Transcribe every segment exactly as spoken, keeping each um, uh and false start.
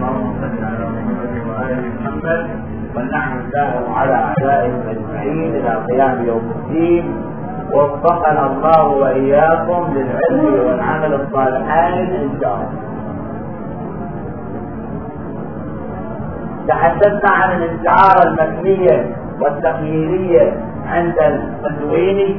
اللهم صل على محمد وآل محمد ونحن نساهم على أعدائهم أجمعين إلى قيام يوم الدين. ووفقنا الله وإياكم للعلم والعمل الصالحين إن شاء الله. تحدثنا عن الاستعارة المكنية والتخييرية عند القزويني.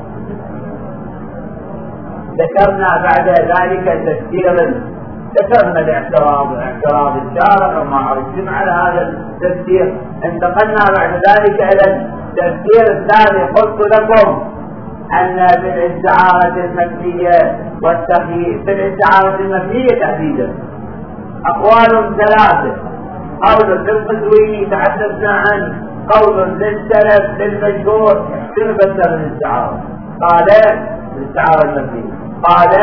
ذكرنا بعد ذلك تفسير، ذكرنا الاعتراض اعتراض الشارع وما عرفتم على هذا التفسير. انتقلنا بعد ذلك الى التفسير الثاني. قلت لكم ان في الاستعارة المكنية والتخيير، في الاستعارة المكنية تحديدا اقوال ثلاثة. قول للقزويني تحدثنا عن قول للسلف للمشهور في فسر الاستعارة. قال الاستعارة المكنية قال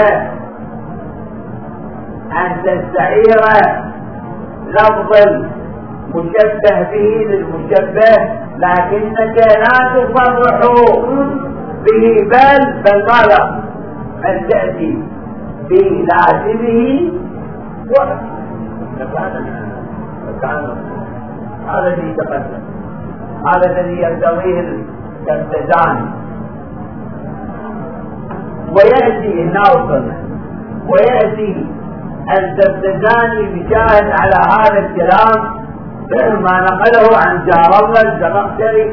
أن تستعير لفظ المشبه به للمشبه، لكنك لا تصرح به بل بل ماذا؟ أن تأتي بلازمه وكان هذا الذي تقدم، هذا الذي يرتضيه التمتزاني. ويأتي الناصر ويأتي التمتزاني بشاهد على هذا الكلام ما نقله عن جار الله الزمخشري،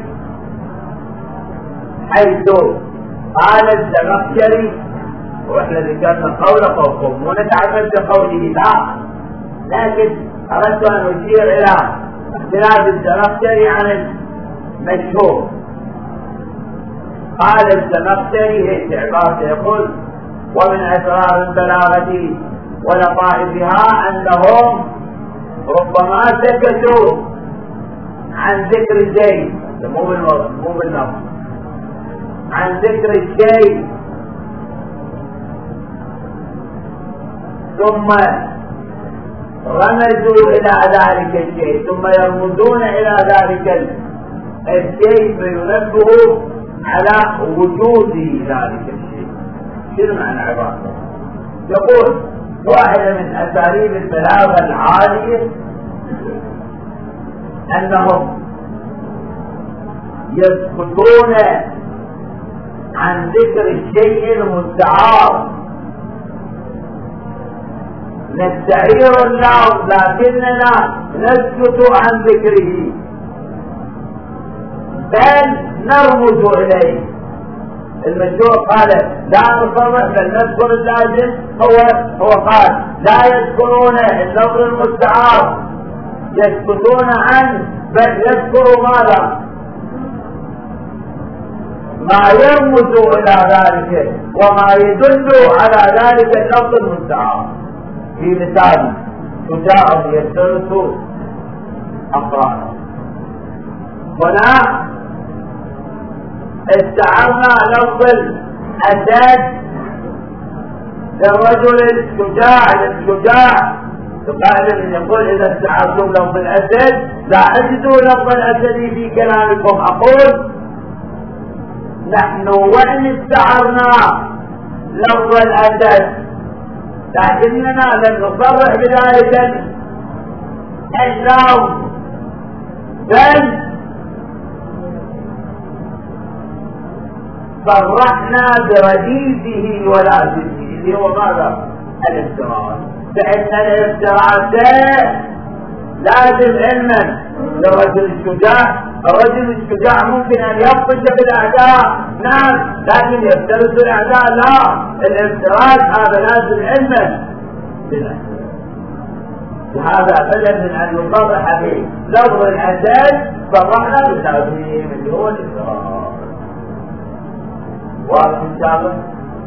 حيث قال الزمخشري، واحنا ذكرنا قول قوم ونتعبد بقوله لا، لكن اردت ان اشير الى اختلاف الزمخشري عن المشهور. قال الزمخشري هي عبارة يقول: ومن اسرار البلاغة ولطائفها انهم ربما سكتوا عن ذكر شيء، مو مو بالنص، عن ذكر الشيء ثم رمزوا الى ذلك الشيء، ثم يرمزون الى ذلك الشيء فينبه على وجود ذلك الشيء. شنو معنى عبارته؟ يقول: واحدة من أساليب البلاغة العالية أنهم يسكتون عن ذكر الشيء المستعار. نستعير اللفظ لكننا نسكت عن ذكره بل نرمز إليه. المشهور قال لا نصرح بل نذكر اللازم، هو هو قال لا يذكرون اللفظ المستعار، يسكتون عنه بل يذكروا ماذا؟ ما يرمز الى ذلك وما يدل على ذلك اللفظ المستعار. في مثال: شجاع يسترس اقرانه. هنا استعرنا لفظ الاسد للرجل الشجاع للشجاع. فقال يقول: اذا استعرتم لفظ الاسد لا اجدوا لفظ الاسد في كلامكم. اقول: نحن وان استعرنا لفظ الاسد لكننا لم نصرح بذلك اللفظ بل صرحنا برديفه ولازمه اللي هو ماذا؟ الافتراء. فإن الافتراء لازم علما للرجل الشجاع. الرجل الشجاع ممكن ان يبطش بالاعداء، نعم، لكن يفترس الاعداء لا. الافتراء هذا لازم علما بنا. وهذا بدل من ان يصرح به لفظ الاسد صرحنا بتعظيم اللي هو الافتراء. واضح ان شاء الله.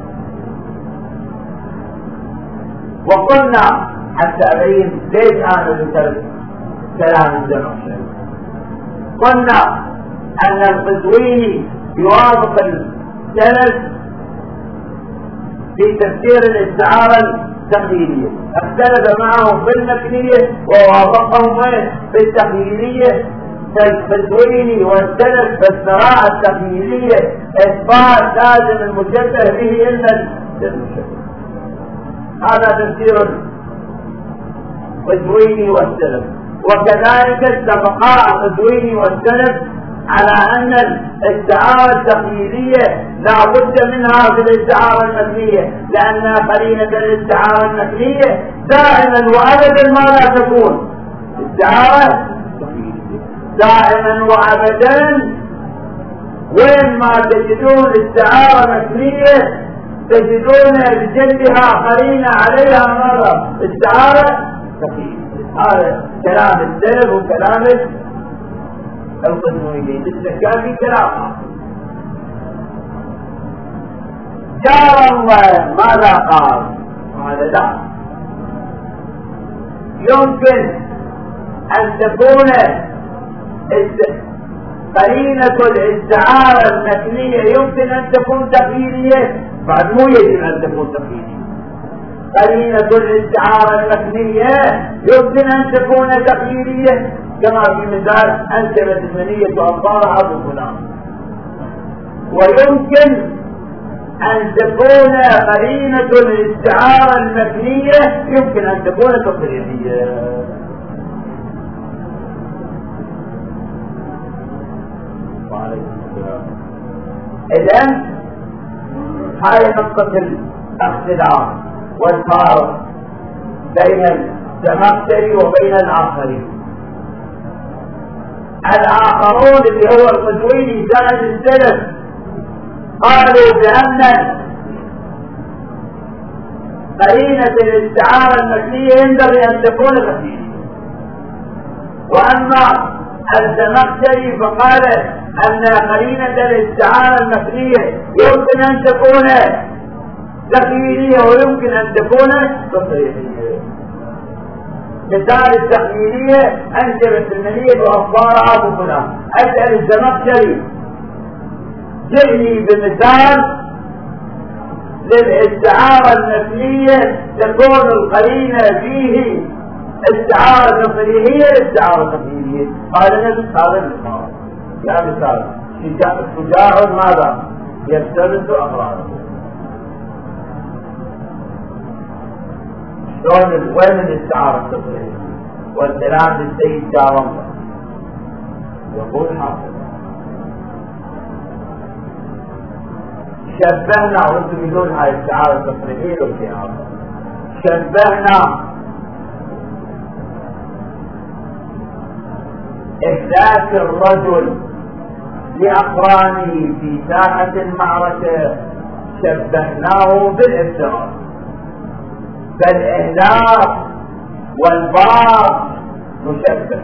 وقلنا حتى ابين ليش انا ذكرت كلام الزمخشري. قلنا ان القزويني يوافق السلف في تفسير الاستعارة التخييرية، اختلف معهم في المكنية ووافقهم في التخييرية. فالقزويني والسلف فالصراع التخييرية اثبات لازم المشبه به الا المشبه. هذا تفسير القزويني والسلف. وكذلك اتفقا القزويني والسلف على أن الاستعارة التقييدية لا بد منها في الاستعارة المثلية، لأن قرينة الاستعارة المثلية دائما وأبدا ما لا تكون استعارة دائما وأبدا. وين ما تجدون استعارة مثلية تجدون بجنبها قرينة عليها ماذا؟ استعارة تقييدية. هذا كلام السلف وكلام القزويني. بالتكافي كلامه جار الله ماذا قال؟ هذا لا يمكن أن تكون قرينة الاستعارة المثلية يمكن أن تكون تقييدية، بعد مو يجب أن تكون تقييدية. قرينة الاستعارة المثلية يمكن أن تكون تقييدية، كما في مثال أنشبت المنية وأنظارها أبو فلان. ويمكن أن تكون قرينة الاستعارة المثلية يمكن أن تكون تقييدية. إذن هاي نقطة الاختلاف والفارق بين الزمخشري وبين الآخرين. الآخرون اللي هو القزويني زائد السلف قالوا بأن قرينة الاستعارة المثلية ينبغي أن تكون مثلية. وأما الزمخشري فقال أن قرينة الاستعارة المثلية يمكن أن تكون تقييدية ويمكن أن تكون تصريحية. مثال التقييدية أنشبت المنية وأصبارها أبو فلان. أسأل الزمخشري جئني بمثال للاستعارة المثلية تكون القرينة فيه استعارة تصريحية استعارة تقييدية. قال نفس هذا المثال. يا مثال شجاع ماذا؟ يفترس أمراضه. شلون وين الاستعارة التصريحية؟ والكلام للسيد جارم يقول حاصل شبهنا وانتم يقولون هاي الاستعارة التصريحية والكلام شبهنا إهلاك الرجل لأقرانه في ساحة المعركة شبهناه بالافتراء. فالإهلاك والباط مشبه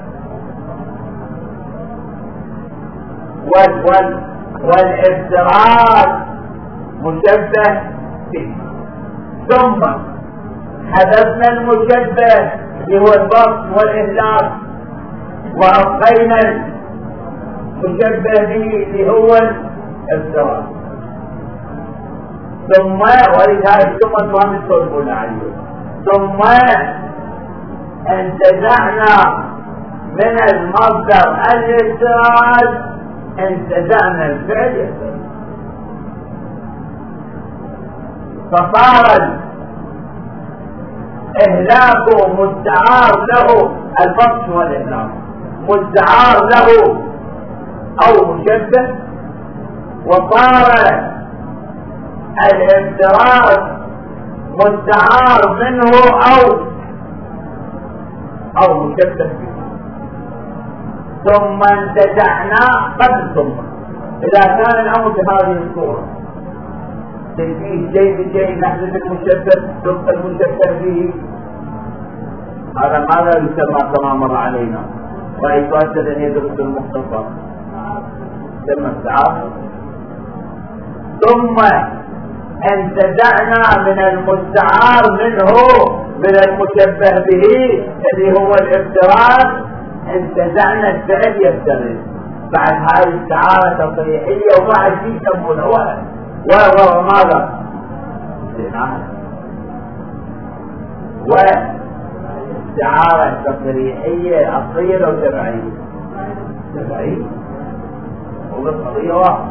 وال والافتراء مشبه به. ثم حذفنا المشبه اللي هو الباط والإهلاك وأبقينا المشبه به اللي هو الافتراء. ثم ولذلك ثم تهم تقولون عليه ثم انتزعنا من المصدر الافتراء انتزعنا الفعل يفترض. فصار إهلاكه مستعار له البطش والإهلاك مستعار له أو مشبه، وصار الافتراء مستعار منه أو أو مشبه به. ثم انتزعنا قبل ثم إذا كان الأمر بهذه الصورة فيه شيء بشيء نحذف المشبه ثم المشبه به، هذا ماذا يسمى كما مر علينا ويتوجد أن يدرس المختصر ثم استعار. ثم انتزعنا من المستعار منه من المشبه به الذي هو الافتراض انتزعنا الفعل يفترض. بعد هذه الاستعارة تصريحية وبعد شيء يسمونه ولد وهو ماذا؟ واستعارة تصريحية أصلية أو تبعية؟ تبعية. والقضية واحدة.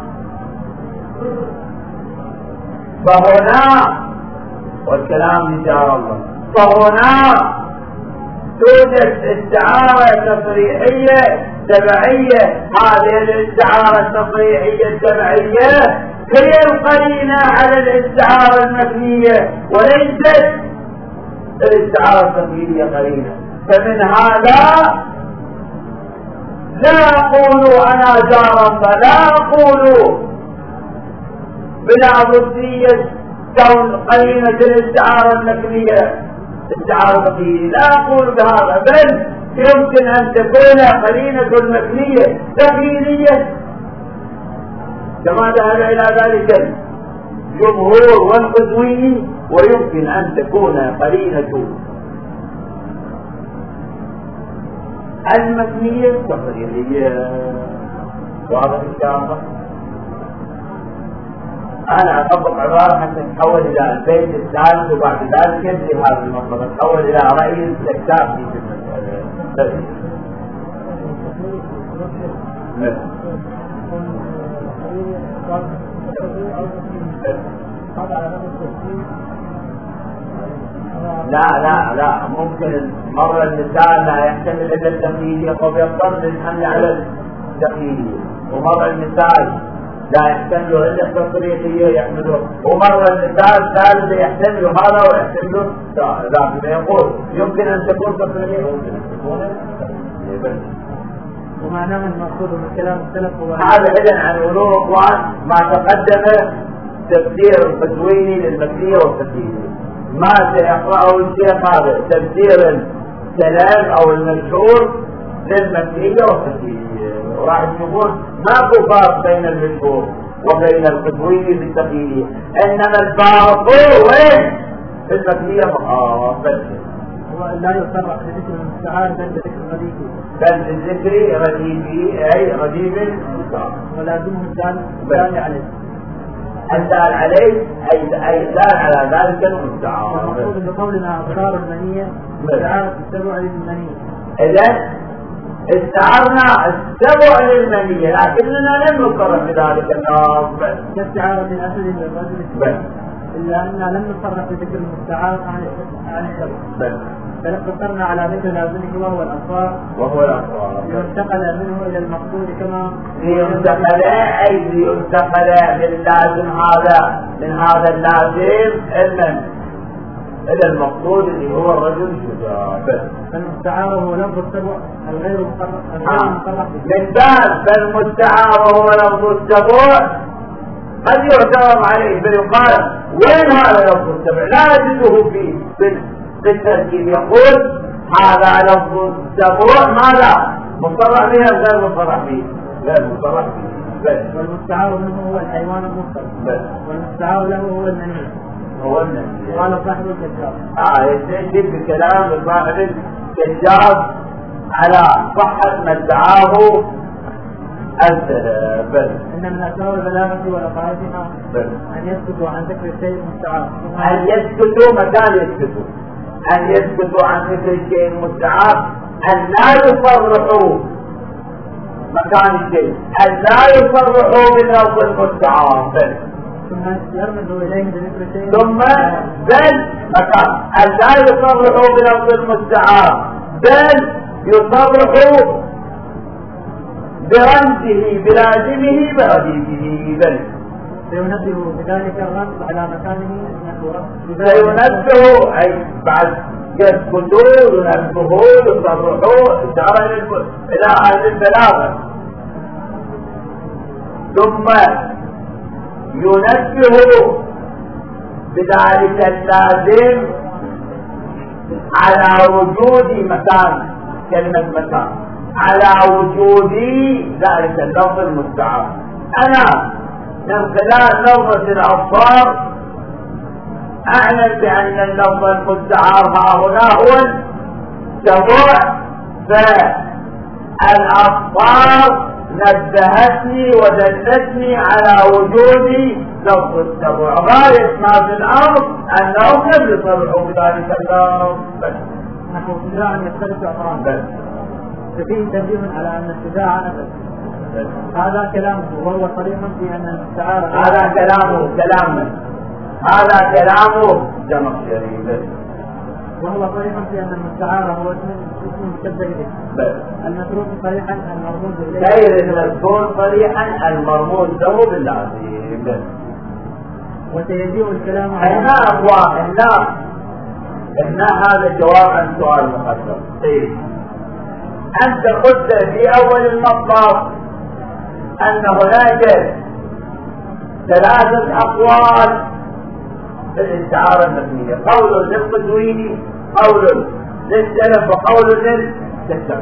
فهنا والكلام لجار الله. فهنا توجد استعارة تصريحية تبعية. هذه الاستعارة التصريحية التبعية هي القرينة على الاستعارة المبنية، وليست الاستعارة التقليدية قرينة. فمن هذا لا أقول أنا جارا، فلا أقول بلا ضدية كون قرينة الاستعارة المبنية استعارة تقليدية، لا أقول بهذا، بل يمكن أن تكون قرينة المبنية تقليدية كما ذهب إلى ذلك الجمهور والقزويني، ويمكن أن تكون قرينة المبنية تقليدية. واضح إن شاء الله. أنا أطبق عبارة حتى نتحول إلى البيت الثالث، وبعد ذلك ينتهي هذا المطلب، نتحول إلى رأي الاستكتاب في المسألة. لا لا لا ممكن مرة المثال لا يحتمل إلا التقليدية، فبيضطر للحمل على التقليدية، ومرة المثال لا يحتمل إلا التصريحية يحمله، ومرة المثال الثالث يحتمل هذا ويحتمل ذاك. يقول يمكن أن تكون تصريحية ويمكن أن تكون ومعناه المقصود من كلام السلف هو هذا إذن عن علوم إخوان ما تقدم تفسير القزويني للمبنية والتقليدية. ما سيقرأه الشيخ هذا تفسير السلام أو المشهور للمبنية والتقليدية، وراح تقول ما فرق بين المشهور وبين القزويني بالتقليدية، إنما الفارق وين في المبنية فقط بس. هو لا يصرح بذكر المستعار بل بذكر رديفه، بل بذكر رديفه أي رديف المستعار، ولازمه الدال الدال عليه. الدال عليه أي أي دال على ذلك المستعار. المقصود بقولنا أضرار المنية استعارة السبع للمنية. إذن استعرنا السبع للمنية، لكننا لم نصرح بذلك النص كاستعارة الأسد للرجل، إلا أننا لم نصرح بذكر المستعار عن عن السبع، بل اقتصرنا على ذكر لازمه وهو الأصفار وهو الأصفار لينتقل منه إلى المقصود كما لينتقل أي لينتقل من لازم هذا من هذا اللازم إلى إلى المقصود اللي هو الرجل الشجاع. فالمستعار هو لفظ السبع الغير مصرح من باب فالمستعار هو لفظ السبع قد يعترض عليه فيقال وين هذا لفظ السبع؟ لا نجده في في التركيب. يقول هذا لفظ السبع ماذا؟ مصرح به أم غير مصرح به؟ غير مصرح به. والمستعار منه هو الحيوان المصرح، والمستعار له هو المني. هو المني. قال صاحب الكتاب اه يستشهد بكلام صاحب الكتاب على صحة ما ادعاه الذهب. بل إن من أسرار البلاغة ولقائدها أن يسكتوا عن ذكر الشيء المستعار، أن يسكتوا مكان يسكتوا، أن يسكتوا عن ذكر الشيء المستعار، أن لا يصرحوا مكان الشيء، أن لا يصرحوا باللفظ المستعار، بل ثم يرمزوا إليه بذكر الشيء ثم بل مكان أن لا يصرحوا باللفظ المستعار، بل يصرحوا برمزه بلازمه برديفه. بل سينبه بذلك الرمز على مكانه سينبه أي بعد يسكتوا ينبهوا يصرحوا إشارة إلى أهل البلاغة، ثم ينبه بذلك اللازم على وجود مكان، كلمة مكان على وجود ذلك اللفظ المستعار. أنا من خلال لفظة الأبصار أعلم بأن اللفظ المستعار ها هنا هو السبع، فالأبصار نبهتني ودلتني على وجود لفظ السبع. غاية ما في الأمر أنهم لم يصرحوا بذلك اللفظ. نحن ابتداء يختلف أمران، بس ففيه تنبيه على أن ابتداء نفس هذا كلامه، وهو صريح في أن المستعار هذا كلامه كلامه هذا كلامه جمع شريف. وهو صريح في أن المستعار هو اسم اسم مشبه به. المتروك صريحا المرموز إليه. غير المذكور صريحا المرموز له باللازم. وسيجيء الكلام على هنا أخوان هنا هنا هذا جواب عن سؤال مقدم. طيب أنت قلت في أول المطلب أن هناك ثلاثة أقوال في الاستعارة المبنية، قول للقزويني، قول للسلف، وقول للسلف.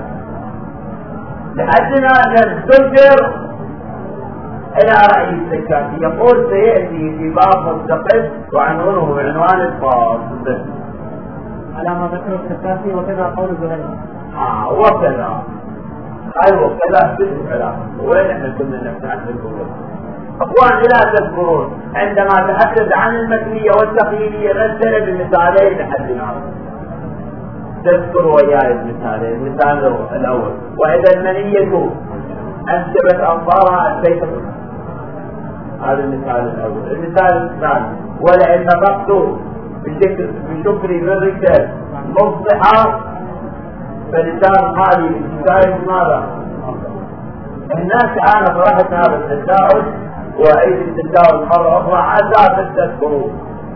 لحدنا ننتظر إلى رأي السكاتي، يقول سيأتي في باب مستقل وعنوانه بعنوان الفاصل على ما ذكره السكاتي، وكذا قول زهير. آه وكذا أيوة كذا في الكلام. وين احنا كنا نتحدث عنه؟ أخوان لا تذكرون عندما تحدث عن المتنية والتقييدية مثل بمثالين لحدنا. تذكر وياي المثالين. المثال الأول: وإذا المنية أنشبت أنظارها أتيت. هذا المثال الأول. المثال الثاني: ولئن نطقت بشكر بشكري بالرجال مصلحة فلسان حالي بالكفاية ماذا؟ الناس أنا صراحة هذا التساؤل وأعيد التساؤل مرة أخرى عسى تذكرون.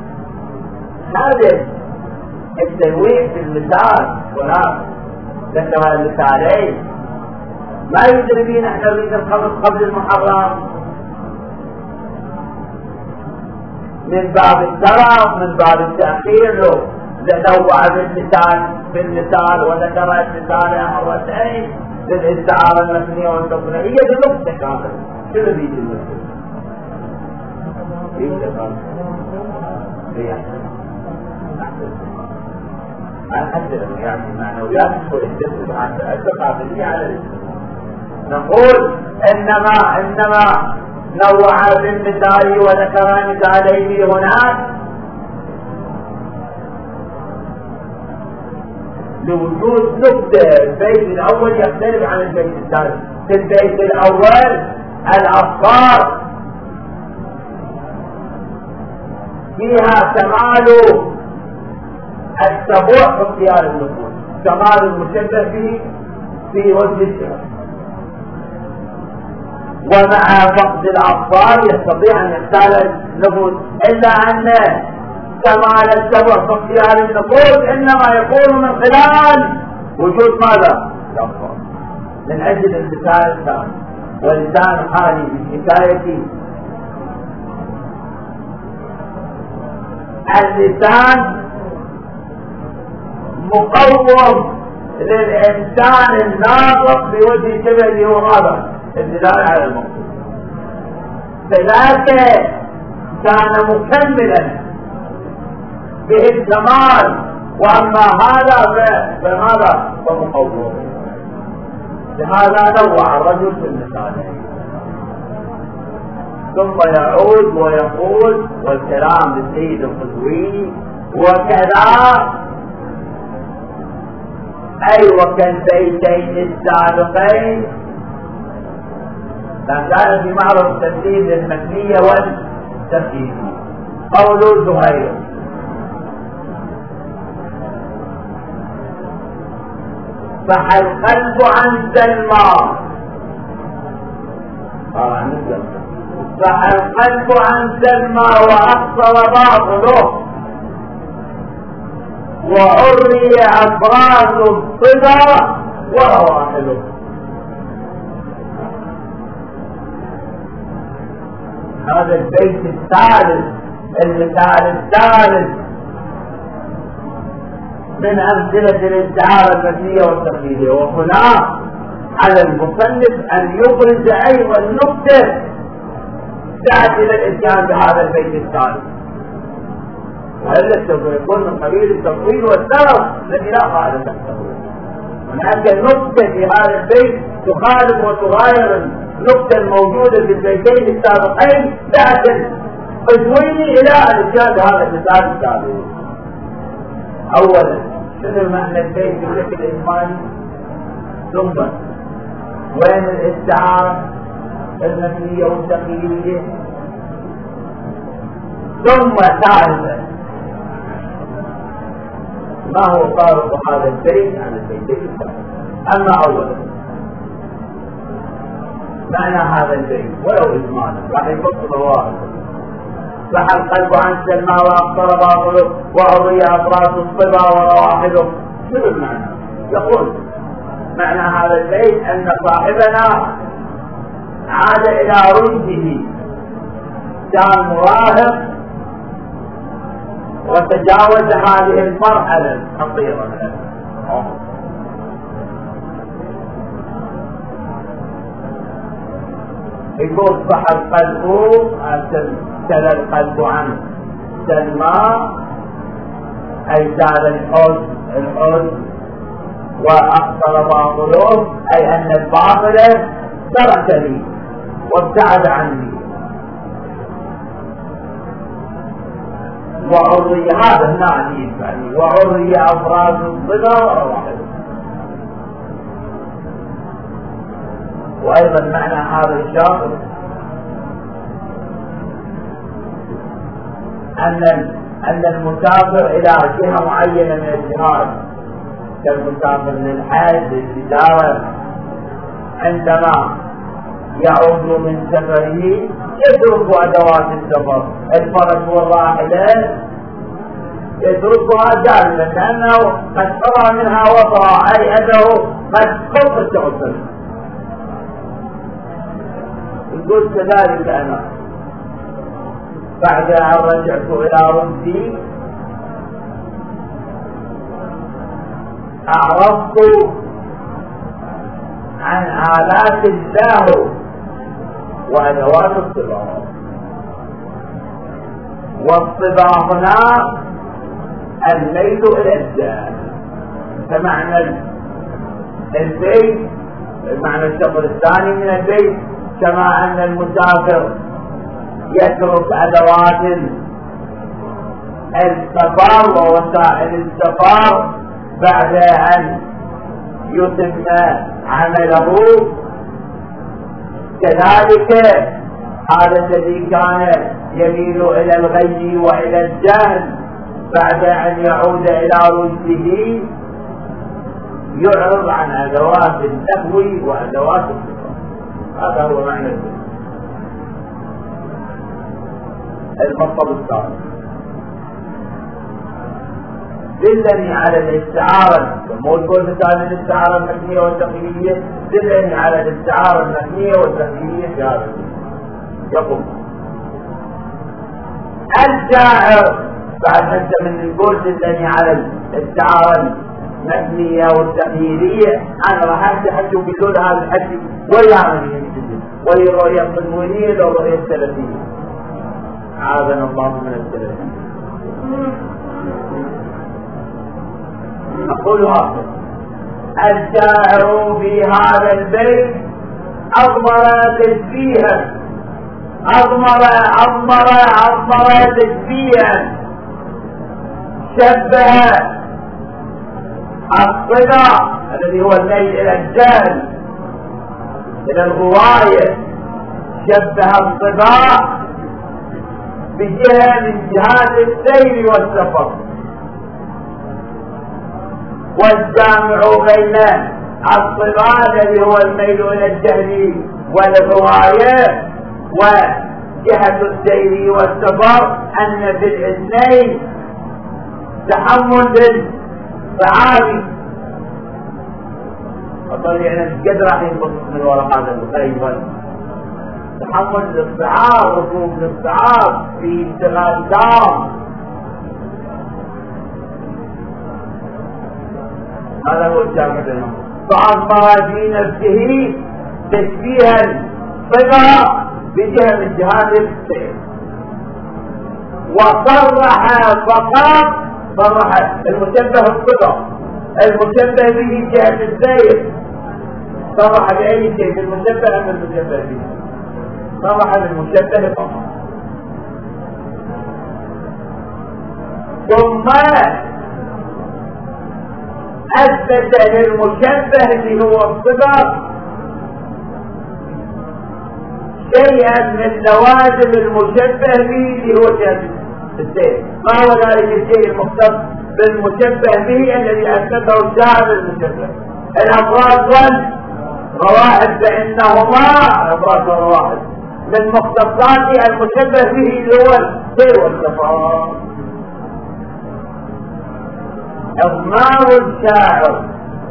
هذا التنويع في المثال هناك ذكر المثالين ما يدري بينا احنا نريد الخمس قبل المحرم من باب الترف، من باب التأخير له نوع بالمثال بالمثال وذكر المثال مرتين للاستعارة المبنية والتقنية. هي دي نقطة كاملة. شنو بيجي المثل؟ بيجي كامل. هي الحسن يعني معنويات تدخل الجسد عن الثقافية على الجسد. نقول إنما إنما نوع بالمثال وذكر مثالين هناك لوجود نقطة. البيت الأول يختلف عن البيت الثاني. في البيت الأول الأفكار فيها كمال التبوع في اختيار النفوس، كمال المشبه به في وجه الشرع، ومع فقد الأفكار يستطيع أن يختار النفوس، إلا أن كمال التبوع في اختيار النفوس إنما يكون من خلال وجود ماذا؟ الأفكار. من أجل المثال الثاني: ولسان حالي بالحكاية. اللسان مقوم للإنسان الناطق بوجه شبهه وماذا؟ الدلالة على المقصود. فذاك كان مكملا به الكمال، وأما هذا فماذا؟ فمقوم. لهذا نوع الرجل في المثالين. ثم يعود ويقول: والكلام للسيد القزويني وكذا، أي وكالبيتين السابقين كان في معرض التسليم للمبنية والتقييدية. قول زهير: صح القلب عن سلمى. صح القلب عن سلمى وأقصر باطله، وعري أفراس الصدى ورواحله. هذا البيت الثالث، المثال الثالث من أمثلة الاستعارة المبنية والتقييدية. وهنا على المصنف أن يبرز أيضا نقطة تأتي إلى الإتيان بهذا البيت الثالث، وإلا سوف يكون من قبيل التطويل والسرف الذي لا فائدة تحته. هناك نقطة في هذا البيت تخالف وتغاير النقطة الموجودة في البيتين السابقين تأتي القزويني إلى الإتيان بهذا المثال الثالث. أولا شنو معنى البيت بشكل إجمالي؟ ثم وين الاستعارة المبنية والتقييدية؟ ثم ثالثا ما هو فارق هذا البيت عن البيتين الثاني؟ أما أولا معنى هذا البيت ولو إجمالا راح يفصل واحد صح القلب عن سلمى وأبصر باطله وأضيع أطراف الصبا ورواحله. شنو المعنى؟ يقول معنى هذا البيت أن صاحبنا عاد إلى رشده، كان مراهق وتجاوز هذه المرحلة الخطيرة. يقول صح القلب تلا القلب عن سلمى أي زاد الحزن الحزن وأقصر باطله أي أن الباطل ترك لي وابتعد عني. وعري هذا النعدي يعني وعري أفراد الصغى وروحه. وأيضا معنى هذا الشاطر أن أن المسافر إلى جهة معينة من الجهات كالمسافر للحج للتجارة عندما يعود من سفره يترك أدوات السفر الفرس والراحلة يتركها جالسا لأنه قد قضى منها وطرا أي أنه قد خلق التغسل. يقول كذلك أنا بعد أن رجعت إلى رشدي أعرضت عن آلات الله وأدوات الصباح. والصباح هنا الميل إلى الجهل، فمعنى البيت معنى الشطر الثاني من البيت كما أن المسافر يترك أدوات السفر ووسائل السفر بعد أن يتم عمله، كذلك هذا الذي كان يميل إلى الغي وإلى الجهل بعد أن يعود إلى رشده يعرض عن أدوات اللهو وأدوات السفر. هذا هو معنى البيت. المطلب الثاني دلني على الاستعارة، مو تقول مثال الاستعارة المكنية والتقليدية، دلني على الاستعارة المكنية والتقليدية في هذا. يقول الشاعر بعد انت من نقول دلني على الاستعارة المكنية والتقليدية، انا راح افتح اشوف بيقول هذا الحكي ولا من يمكن وهي الرؤية التنوينية او الرؤية السلفية. عاذنا الله من السلفية. أقولها الشاعر في هذا البيت أضمر تشبيها أضمر أضمر أضمر تشبيها شبه الصدى الذي هو الميل إلى الجهل إلى الغواية، شبه الصدى بجهة من جهات السير والسفر، والجامع بين الصراع الذي هو الميل إلى الجهل والغواية وجهة السير والسفر أن في الاثنين تحمل للصعاب. وطبعا قد راح ينبسط من وراء هذا الخير، تحمل للصعاب، ركوب للصعاب في اشتغال دام. هذا هو الجامع بينهم. فأضمر في نفسه تشبيها صدى بجهة من جهات السير، وصرح فقط صرح المشبه الصدى المشبه به جهة السير، صرح بأي شيء المشبه أم المشبه به؟ صرح بالمشبه فقط. ثم أثبت للمشبه اللي هو الصدى شيئا من لوازم المشبه به اللي هو جهة السير. ما هو ذلك الشيء المختص بالمشبه به الذي أثبته الشاعر المشبه. الأفراد والروائح فإنهما الأفراد والروائح من مختصات المشبه به اللي هو السير والصفات. إضمار الشاعر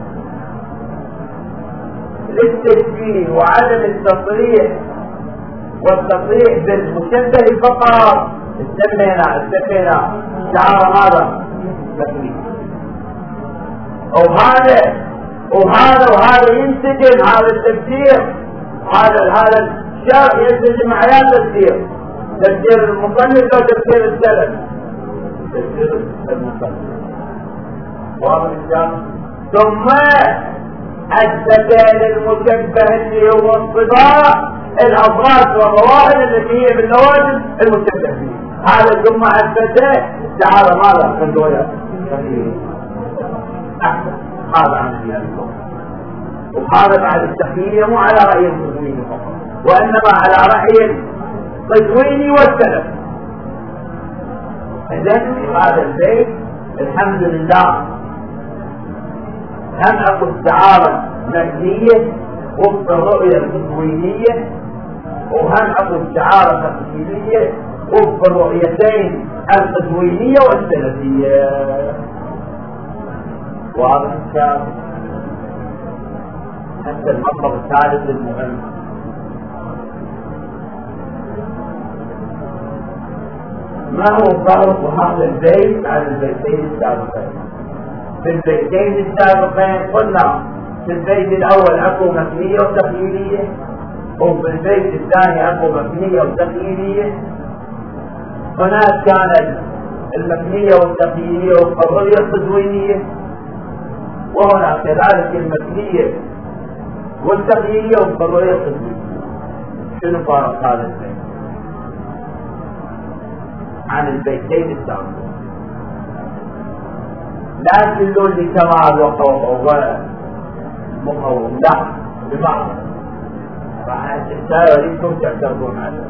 للتشبيه وعدم التصريح والتصريح بالمشبه فقط استمينا استمينا شعار ماذا؟ تكليف. وهذا وهذا وهذا ينسجم، هذا التفسير هذا هذا الشرع ينسجم مع هذا التفسير، تفسير المصنف لو تفسير السلف، تفسير المصنف واضح الكلام. ثم الزكاة المشبه اللي هو الصفات الأفراد والظواهر التي هي باللوازم المشبه فيه. هذا ثم الزكاة تعالى ماذا من دولة أحسن. هذا عن الدين وهذا بعد التخيير مو على رأي المسلمين فقط، وإنما على رأي القزويني والسلف. إذن في هذا البيت الحمد لله هم أكو استعارة مبنية وفق الرؤية القزوينية، وهم أكو استعارة تفصيلية وفق الرؤيتين القزوينية والسلفية. واضح الكلام. حتى المطلب الثالث المهم ما هو فرق هذا البيت عن البيتين السابقين؟ في البيتين السابقين قلنا في البيت الاول اكو مبنيه وتخيليه، وفي البيت الثاني اكو مبنيه وتخيليه. هناك كانت المبنيه والتخيليه والقضيه القزوينيه، وهنا كذلك المبنيه والتخيليه والقضيه القزوينيه. شنو فرق هذا البيت عن البيتين السابقين؟ لا تقولوا لي كمال وقوة مقوم، لا بمعنى راح تستاهل انتم تعترضون عليه.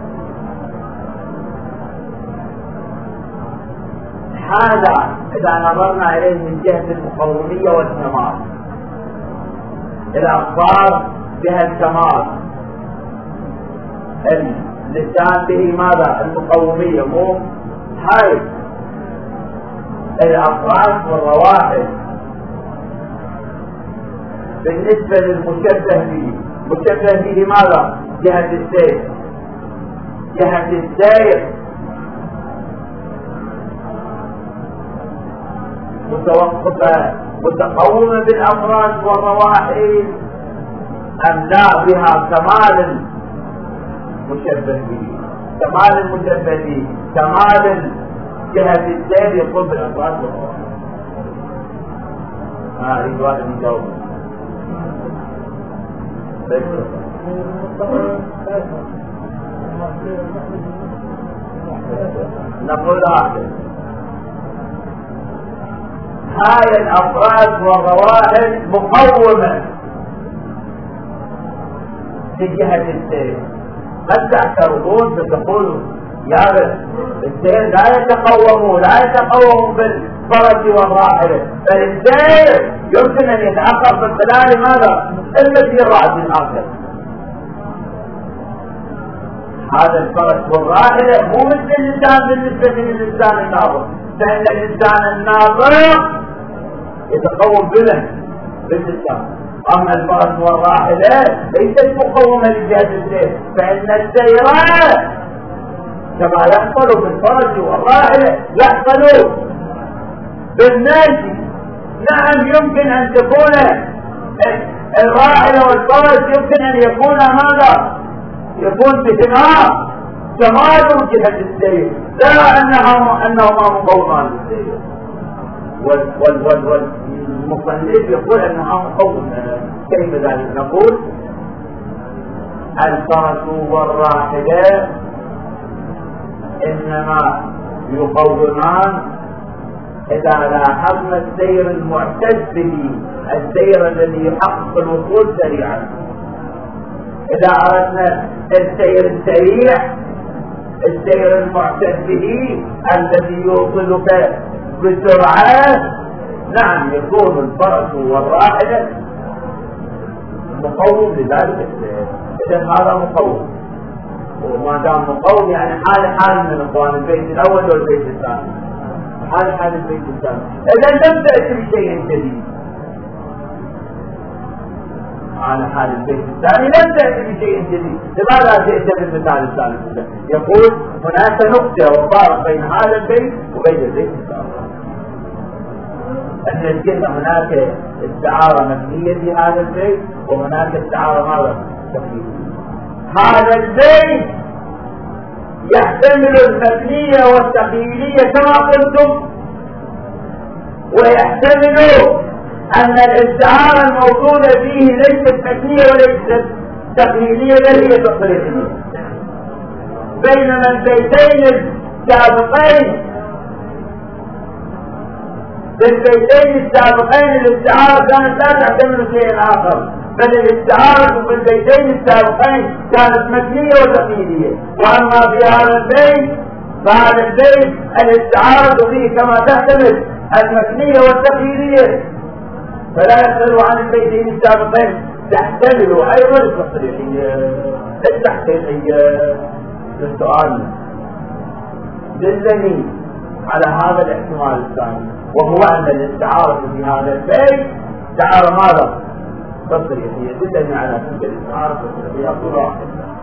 هذا اذا نظرنا اليه من جهة المقومية والكمال، الاخبار بها الكمال، اللسان به ماذا؟ المقومية. مو هاي الأفراد والروائح بالنسبة للمشبه به، مشبه به ماذا؟ جهة السير، جهة السير متوقفة متقومة بالأفراد والروائح أم لا بها كمال مشبه به؟ كمال المشبه به كمال جهة السير يقوم بالأفراد والروائح. ها أريد واحد يجاوب. نقول هكذا هاي الأفراد والروائح مقومة في جهة السير. قد تعترضون فتقولوا يا بس السير لا يتقومون لا يتقومون بالفرج والراحلة، فالسير يمكن أن يتعقب من خلال ماذا؟ المسير رأس الآخر. هذا الفرج والراحلة مو مثل اللسان بالنسبة للإنسان الناظر، فإن الإنسان الناظر يتقوم بله باللسان، أما الفرج والراحلة ليست مقومة لجهة السير، فإن السير كما يحصل بالفرج والراحلة يحصل بالماشي. نعم يمكن أن تكون الراحلة والفرج يمكن أن يكون ماذا؟ يكون بهما كمال جهة السير، لا أنهما أنهما مقومان للسير. والمصنف يقول أنها مقومة. كيف ذلك؟ نقول الفرس والراحلة إنما يقومان إذا لاحظنا السير المعتد به، السير الذي يحقق الوصول سريعا. إذا أردنا السير السريع، السير المعتد به الذي يوصلك بسرعة نعم يكون الفرس والراحلة مقوم لذلك السير. إذن هذا مقوم، وما دام مقوم يعني حال حال من اخوان البيت الاول والبيت الثاني، حال حال البيت الثاني. اذا لم تأتي بشيء جديد على حال البيت الثاني، لم تأتي بشيء جديد. لماذا جئت بالمثال الثالث؟ يقول هناك نقطة وفارق بين هذا البيت وبين البيت الثاني، أن يكون هناك استعارة مبنية في هذا البيت وهناك استعارة ماذا؟ تقليدية. هذا البيت يحتمل المبنية والتقليدية كما قلتم، ويحتمل أن الاستعارة الموجودة فيه ليست مبنية وليست تقليدية بل هي تقليدية. بينما البيتين السابقين بالبيتين السابقين الاستعارة كانت لا تعتمد شيء آخر، بل الاستعارة في البيتين السابقين كانت مبنية وتقليدية. وأما في هذا البيت فهذا البيت الاستعارة فيه كما تحتمل المبنية والتقليدية، فلا يختلف عن البيتين السابقين، تحتمل أيضا التصريحية التحقيقية. للسؤال دلني على هذا الاحتمال الثاني، وهو أن الاستعارة في هذا البيت استعارة ماذا؟ تصريحية. دلني على تلك الاستعارة التصريحية. أقول واحد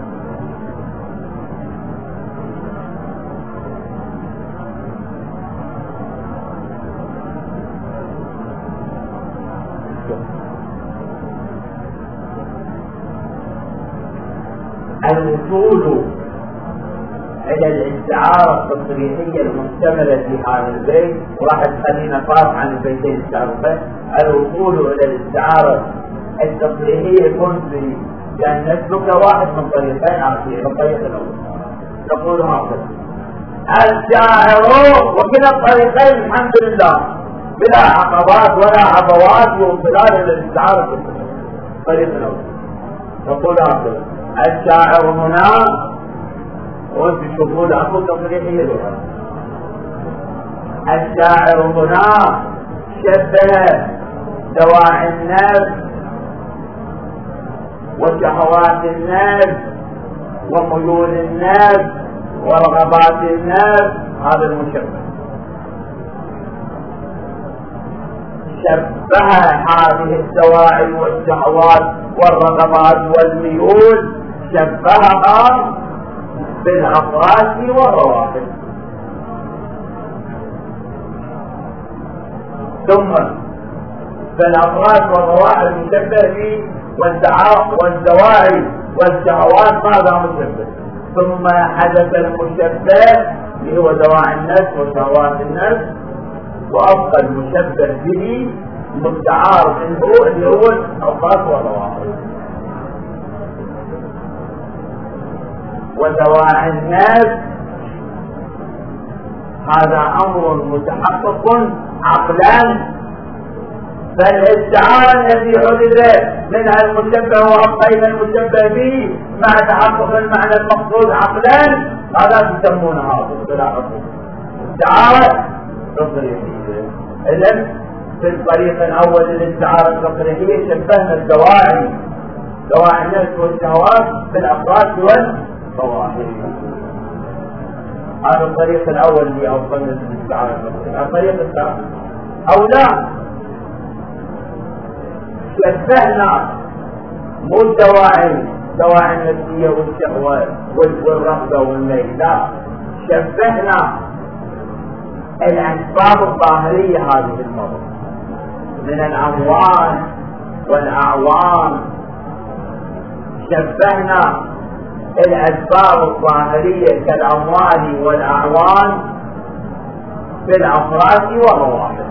الوصول إلى الاستعارة التصريحية المحتملة في هذا البيت، وراح تخلينا نقاط عن البيتين السابقين. الوصول إلى الاستعارة التصريحية يكون في يعني نسلك واحد من طريقين عارفين. الطريق الأول نقول هكذا: الشاعر، وكلا الطريقين الحمد لله بلا عقبات ولا عبوات وصلال إلى الاستعارة التصريحية. الطريق الأول نقول هكذا: الشاعر هنا، وانت تشوفون اكو تصريحية لغة، الشاعر هنا شبه دواعي النفس وشهوات النفس وميول النفس ورغبات النفس. هذا المشبه شبه هذه الدواعي والشهوات والرغبات والميول، شبهها بالأفراس والروافد. ثم بالأفراس والروافد مشبه به، والدواعي والشهوات ماذا مشبه. ثم حدث المشبه اللي هو دواعي النفس وشهوات النفس، وأبقى المشبه به مستعار منه اللي هو الأفراس والروافد. ودواعي الناس هذا أمر متحقق عقلا، فالاستعارة الذي حدث منها المشبه وأبقينا المشبه به مع تحقق المعنى المقصود عقلا، هذا تسمونها باصطلاح استعارة تصريحية. إذن في الطريق الأول للاستعارة التصريحية شبهنا الدواعي دواعي الناس والشهوات بالأفراد والظواهر. هذا الطريق الأول اللي أوصلنا للاستعارة التصريحية. الطريق الثاني أو لا شبهنا مو الدواعي دواعي النفسية والشهوة والرغبة والميل، لا، شبهنا الأسباب الظاهرية هذه المرة من الأموال والأعوان. شبهنا الأسباب الظاهرية كالأموال والأعوان بالأفراد والروافد،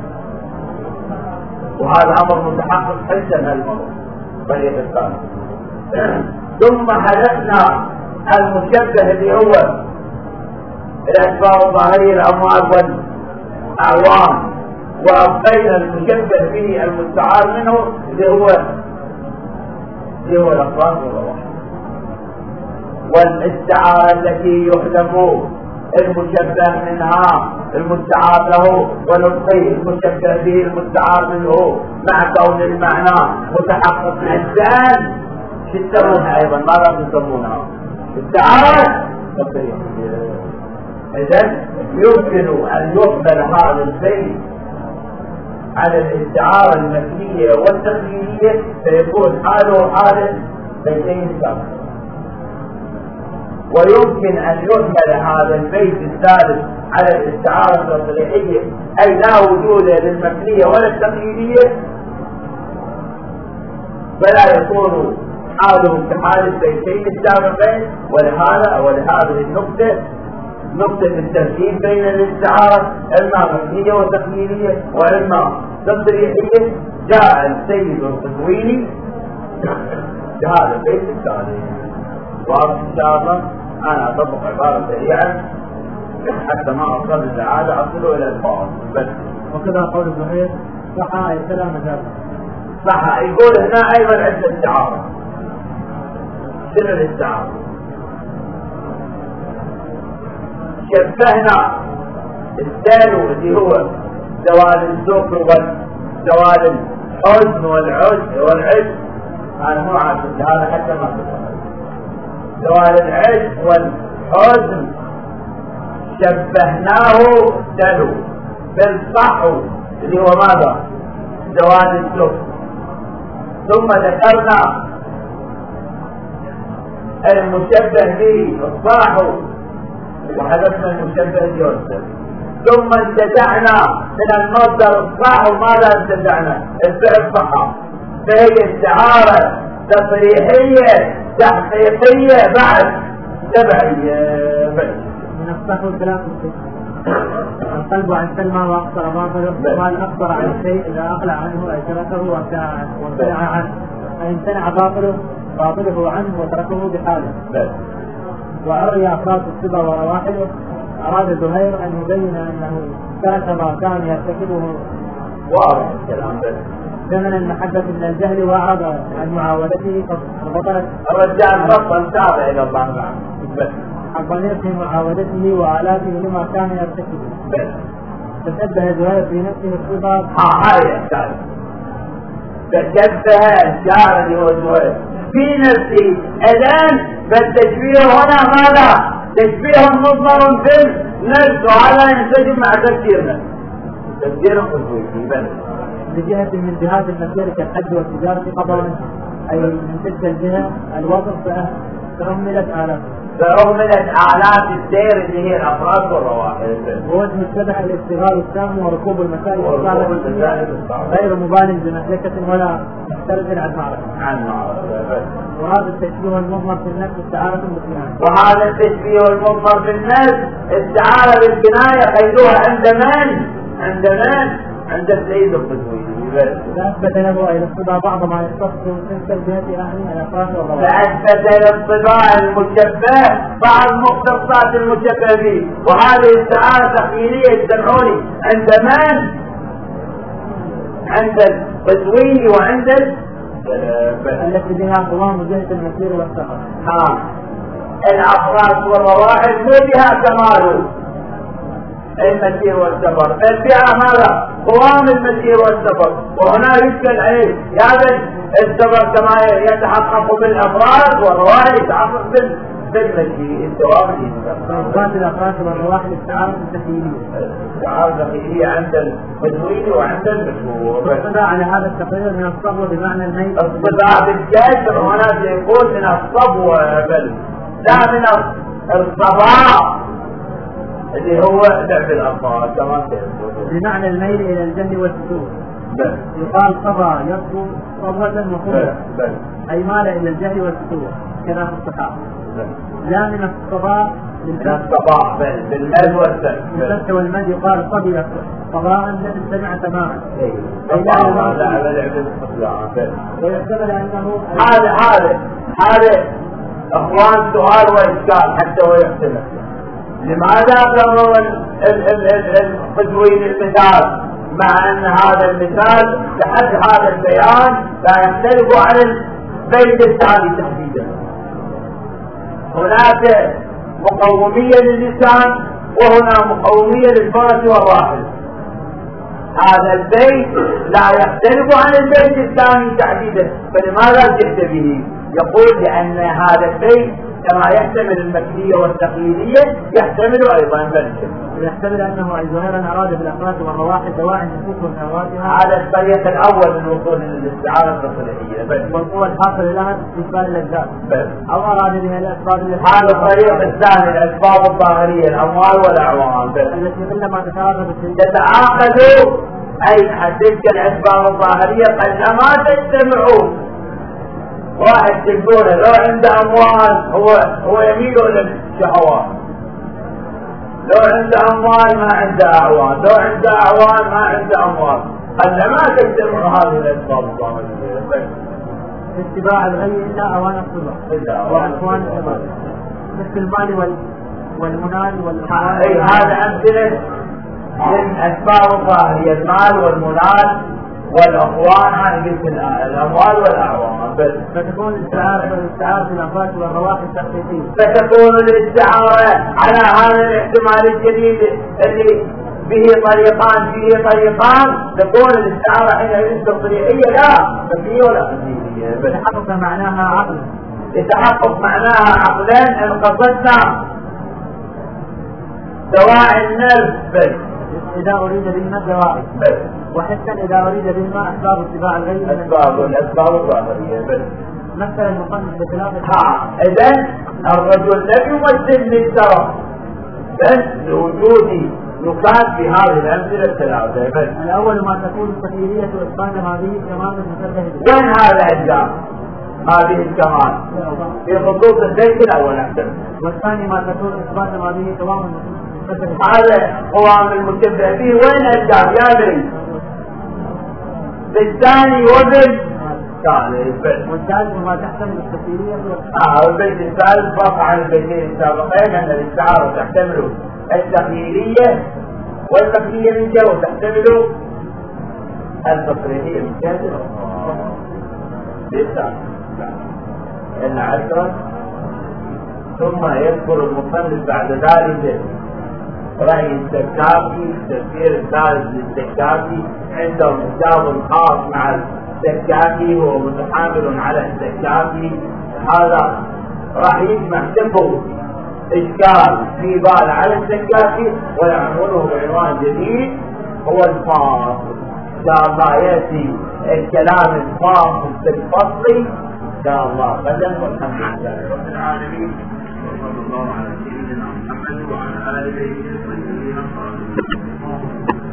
وهذا أمر متحقق حسنا المرة طريق الثاني. ثم حدثنا المشبه اللي هو الأسباب الظاهرية الأموال والأعوان، وأبقينا المشبه به المستعار منه اللي هو اللي هو الأفراد والروافد. والاستعارة التي يحذف المشبه منها المستعار له ونطقي المشبه به المستعار منه مع كون المعنى متحقق الإنسان. شو يسمونها أيضا؟ ماذا تسمونها؟ استعارة تصريح. إذن يمكن أن يقبل هذا البيت على الاستعارة المكنية والتقليدية فيكون حاله حال بيتين سابقين. ويمكن أن يحمل هذا البيت الثالث على الاستعارة التصريحية أي لا وجود للمكنية ولا التقليدية فلا يكون حاله كحال البيتين السابقين. ولهذا ولهذه النقطة نقطة الترتيب بين الاستعارة إما مكنية وتقليدية وإما تصريحية جاء السيد القزويني بهذا البيت الثالث. واضح إن شاء الله. أنا أطبق عبارة سريعا حتى ما أصل العادة أصله إلى الفاظ بس. وكذا قول الزهير صح أي كلام مجال صح. يقول هنا أيضا عند الاستعارة. شنو الاستعارة؟ شبهنا الثاني اللي هو زوال الذوق والزوال الحزن والعجز والعجز. أنا مو عارف هذا حتى ما تفهم. زوال العجز والحزن شبهناه دلو بالصحو اللي هو ماذا؟ زوال الذوق. ثم ذكرنا المشبه به الصحو وحذفنا المشبه اليسر. ثم انتزعنا من المصدر الصحو. ماذا انتزعنا؟ الفعل صحى. فهي استعارة تصريحية تحقيقية بعد تبعية. من الصحو ثلاثة القلب عن سلمى وأقصر باطله. قال أقصر عن الشيء إذا أقلع عنه أي تركه وامتنع عنه. أي امتنع باطله باطله عنه وتركه بحاله. وأري أفراد الصبا ورواحله. أراد زهير أن يبين أنه ترك ما كان يرتكبه واضح الكلام بس زمن المحبة من الجهل وأعرض عن معاودته فبطلت الرجال بطل تابع إلى الله معه بس الضمير في معاودته وآلاته لما كان يرتكبه بس. تشبه زهير في نفسه الصبا. ها هاي الشعر تشبه الشعر اللي هو زهير في نفسه. الآن فالتشبيه هنا ماذا؟ تشبيه مضمر في النفس وهذا ينسجم مع تفسيرنا. تفسير قصوي بس بجهة من جهات المسير كالحج والتجارة قبلا أي من تلك الجهة الوصف فأهملت آلاف فأهملت آلاف السير اللي هي الأفراد والرواحل. ووجه السبع الاشتغال التام وركوب المسائل الصعبة غير مبالغ بمهلكة ولا مختلف عن معرفة عن معرفة. وهذا التشبيه المضمر في النفس استعارة بالكناية. وهذا التشبيه المضمر في النفس استعارة بالكناية قيدوها عند من؟ عند من؟ عند السيد القزويني. فأثبت له أي الصبا بعض ما يختص من تلك الجهة يعني الأفراد والرواحل. فأثبت للصبا المشبه بعض مختصات المشبه به. وهذه استعارة تخيلية تدعوني عند من؟ عند القزويني وعند التي بها قوام جهة المسير والسفر. ها الأفراد والرواحل مو بها كماله المسير والسفر بل بها ماذا؟ قوام المسير والسفر. وهنا يشكل عليه هذا السفر كما يتحقق بالأفراد والرواحل يتحقق بالمسير الدوام فأثبات الأفراد والرواحل استعارة تخيلية. استعارة تخيلية عند القزويني وعند المشهور. والصداع على هذا التقرير من الصبو بمعنى الميت. الصداع بالكسر هنا يقول من الصبو بل لا من الصباع اللي هو لعب الأطفال كما سيقول بمعنى الميل إلى الجهل والفتور. بل يقال صبا يصبو صبوة وخبرة أي مال إلى الجهل والفتور كما في الصحابة. لا من الصباح من الصباح بالمد والسد بالفتح والمد يقال صبي صباحا الذي سمع تماما. صباحا لا على لعب الصباح. ويحتمل أنه هذا هذا هذا أخوان سؤال وإشكال حتى ويحتمل. لماذا قرروا القزويني المثال مع أن هذا المثال لحد هذا البيان لا يختلف عن البيت الثاني تحديدا؟ هناك مقومية للسان وهنا مقومية للفرس والراحل. هذا البيت لا يختلف عن البيت الثاني تحديدا. فلماذا جئت به؟ يقول لأن هذا البيت كما يحتمل المكية والتقليدية يحتمل أيضا بالشرك. يحتمل أنه ظاهرا أراد بالأفراد والرواحل دواعي النفوس وشهواتها. هذا الطريق الأول للوصول للاستعارة التصريحية والقوة الحاصلة لها استقبال الأجزاء. أو أراد بها الأسباب. هذا الطريق الثاني الأسباب الظاهرية الأموال والأعوان التي كلما تتعاقد تتعاقد أي تلك الأسباب الظاهرية قلما تجتمعون. واحد تلقونه لو عنده أموال هو هو يميل إلى الشهوات، لو عنده أموال ما عنده أعوان، لو عنده أعوان ما عنده أموال. قلما تجتمع هذه الأسباب الظاهرية. اتباع الغي إلا أوان الصبر وأكوان الشباب مثل المال وال والمنال والأموال. أي هذا أمثلة للأسباب الظاهرية المال والمنال والأخوان. هذه مثل الأموال والأعوان. فتكون الاستعارة الاستعارة في الأفراد والرواحل التخصيصية. فتكون الاستعارة على هذا الاحتمال الجديد اللي به طريقان فيه طريقان. تكون الاستعارة حينئذ تصريحية لا فكرية ولا فكرية. يتحقق معناها عقلا. يتحقق معناها عقلا ان قصدنا دواعي النفس إذا أريد بهما دواعي وحتى إذا أريد بهما أسباب اتباع الغيب. أسباب الأسباب الظاهرية بس. مثل المصنف بخلاف. ها إذن الرجل لم يمثل للترف بس لوجود نكات في هذه الأمثلة الثلاثة بس. الأول ما تكون التخيلية وإتقان هذه كمان المشبه. وين هذا الجار؟ هذه الكمال في خصوص البيت الأول أحسن. والثاني ما تكون إثبات هذه كمان هذا قوام المشبه به. وين الجار يا دري؟ بالثاني وبال الثالث. والثالث ما تحتمل التخيلية. اه البيت الثالث فرق عن البيتين السابقين أن الاستعارة تحتمل التخيلية والمكية من جهة وتحتمل التصريحية من جهة. لسه إن عشرة. ثم يذكر المصنف بعد ذلك رأي السكاكي التفسير الثالث للسكاكي. عنده كتاب خاص مع السكاكي هو متحامل على السكاكي. هذا راح يجمع سبب إشكال في بال على السكاكي ويعمله بعنوان جديد هو الفاصل. إن شاء الله يأتي الكلام الفاصل بالفصل إن شاء الله. فلن والحمد لله رب العالمين وصلى الله على سيدنا محمد وعلى آله وصحبه وسلم.